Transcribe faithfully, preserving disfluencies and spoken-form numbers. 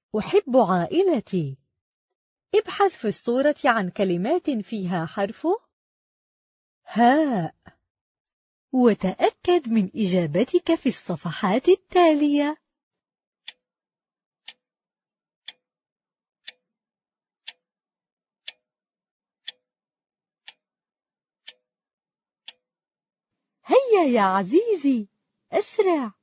أحب عائلتي. ابحث في الصورة عن كلمات فيها حرف هاء. وتأكد من إجابتك في الصفحات التالية. هيا يا عزيزي، أسرع.